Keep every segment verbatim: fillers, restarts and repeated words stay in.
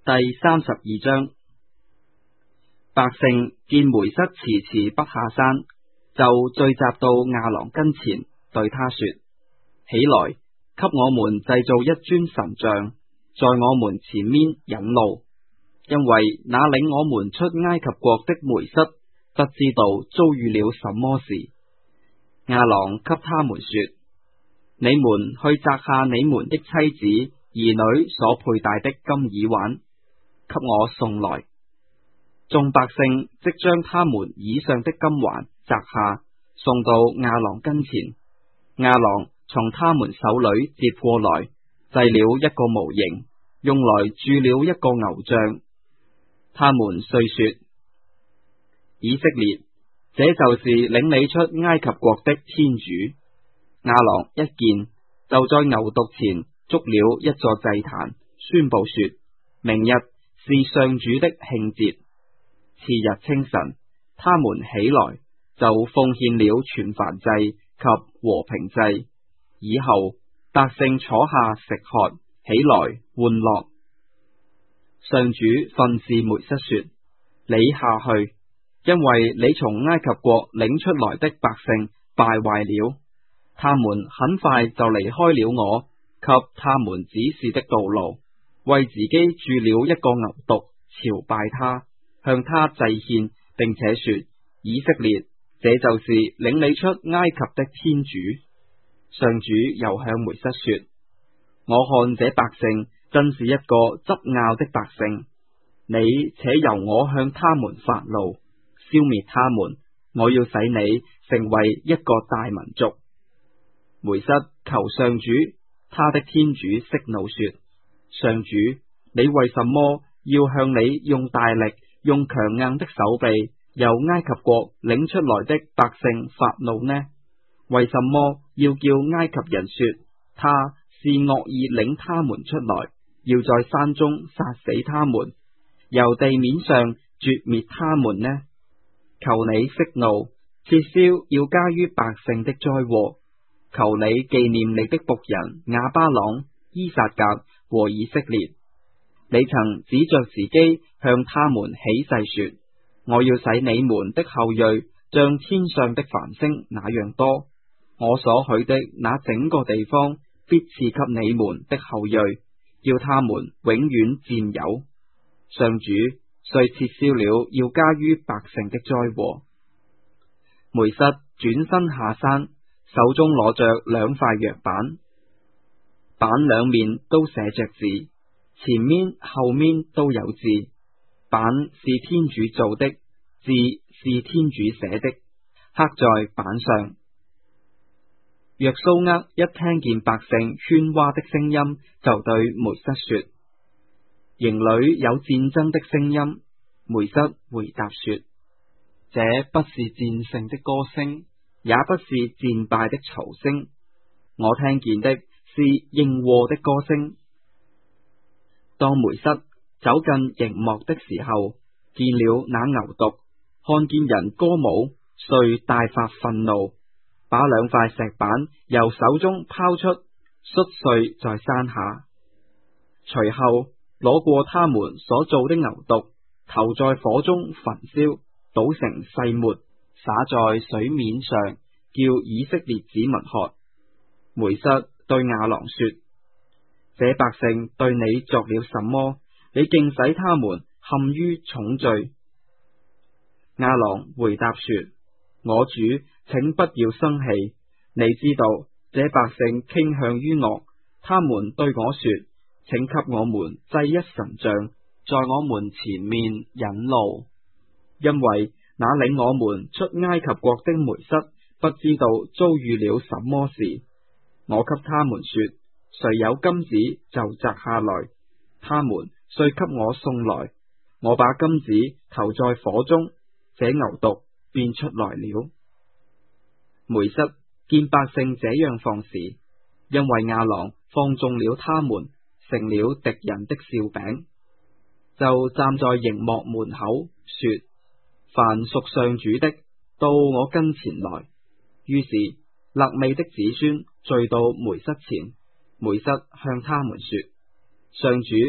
第三十二章，百姓見梅瑟遲遲不下山，就聚集到亞郎跟前，對他說：起來，給我們製造一尊神像，在我們前面引路，因為那領我們出埃及國的梅瑟，不知道遭遇了什麼事。亞郎給他們說：你們去摘下你們的妻子、兒女所佩戴的金耳環，給我送來。眾百姓即將他們以上的金環摘下，送到亞郎跟前。亞郎從他們手裏接過來，製了一個模型，用來鑄了一個牛像。他們遂說：以色列，這就是領你出埃及國的天主。亞郎一見，就在牛犢前築了一座祭壇，宣布說：明日是上主的慶節。次日清晨，他們起來，就奉獻了全燔祭及和平祭。以後百姓坐下食喝，起來玩樂。上主訓示梅瑟說：你下去，因為你從埃及國領出來的百姓敗壞了，他們很快就離開了我給他們指示的道路，為自己鑄了一個牛犢，朝拜他，向他祭獻，並且說：以色列，這就是領你出埃及的天主。上主又向梅瑟說：我看這百姓真是一個執拗的百姓，你且由我向他們發怒，消滅他們，我要使你成為一個大民族。梅瑟求上主他的天主息怒說：上主，你為什麼要向你用大力、用強硬的手臂由埃及國領出來的百姓發怒呢？為什麼要叫埃及人說他是惡意領他們出來，要在山中殺死他們，由地面上絕滅他們呢？求你息怒，撤銷要加於百姓的災禍。求你紀念你的僕人亞巴郎、伊撒格和以色列。你曾指着時機向他們起誓說：我要使你們的後裔像天上的繁星那樣多，我所許的那整個地方必賜給你們的後裔，叫他們永遠佔有。上主遂撤銷了要加於百姓的災禍。梅瑟轉身下山，手中攞着兩塊藥板，板兩面都寫着字，前面後面都有字。板是天主做的，字是天主寫的，刻在板上。約蘇厄一聽見百姓喧嘩的聲音，就對梅瑟說：營裏有戰爭的聲音。梅瑟回答說：這不是戰勝的歌聲，也不是戰敗的嘈聲，我聽見的是應和的歌聲。當梅瑟走近營幕的時候，見了那牛犢，看見人歌舞，遂大發憤怒，把兩塊石板由手中拋出，摔碎在山下。隨後攞過他們所做的牛犢，投在火中焚燒，倒成細末，灑在水面上，叫以色列子民喝。梅瑟對亞郎說：這百姓對你作了什麼？你竟使他們陷於重罪。亞郎回答說：我主，請不要生氣。你知道這百姓傾向於惡，他們對我說：請給我們製一神像，在我們前面引路。因為那領我們出埃及國的梅瑟，不知道遭遇了什麼事。我給他們說：誰有金子就摘下來，他們遂給我送來。我把金子投在火中，這牛犢便出來了。梅瑟見百姓這樣放肆，因為亞郎放縱了他們，成了敵人的笑柄，就站在營幕門口說：凡屬上主的，到我跟前來。於是肋未的子孫聚到梅瑟前，梅瑟向他們說：上主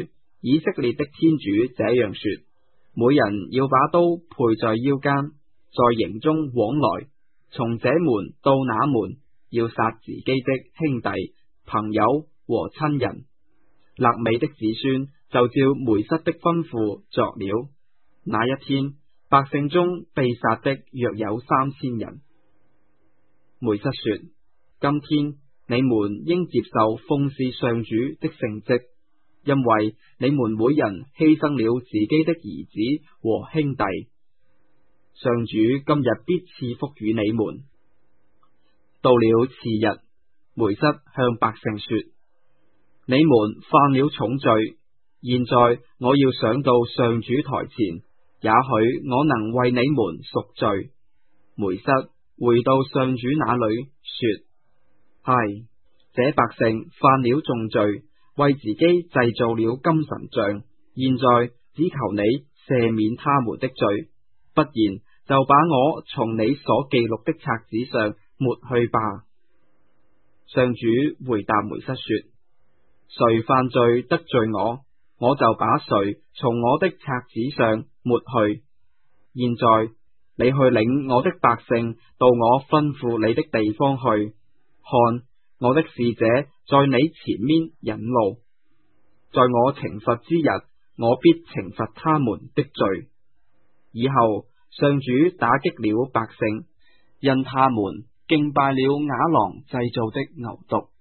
以色列的天主這樣說：每人要把刀配在腰間，在營中往來，從這門到那門，要殺自己的兄弟、朋友和親人。肋未的子孫就照梅瑟的吩咐作了。那一天，百姓中被殺的約有三千人。梅瑟說：今天你們應接受奉事上主的聖職，因為你們每人犧牲了自己的兒子和兄弟。上主今日必賜福與你們。到了次日，梅瑟向百姓說：你們犯了重罪，現在我要上到上主台前，也許我能為你們贖罪。梅瑟回到上主那裏說：唉，這百姓犯了重罪，為自己製造了金神像，現在只求你赦免他們的罪，不然就把我從你所記錄的冊子上抹去吧。上主回答梅瑟說：誰犯罪得罪我，我就把誰從我的冊子上抹去。現在你去領我的百姓到我吩咐你的地方去，看，我的使者在你前面引路，在我懲罰之日，我必懲罰他們的罪。以後上主打擊了百姓，因他們敬拜了啞郎製造的牛犢。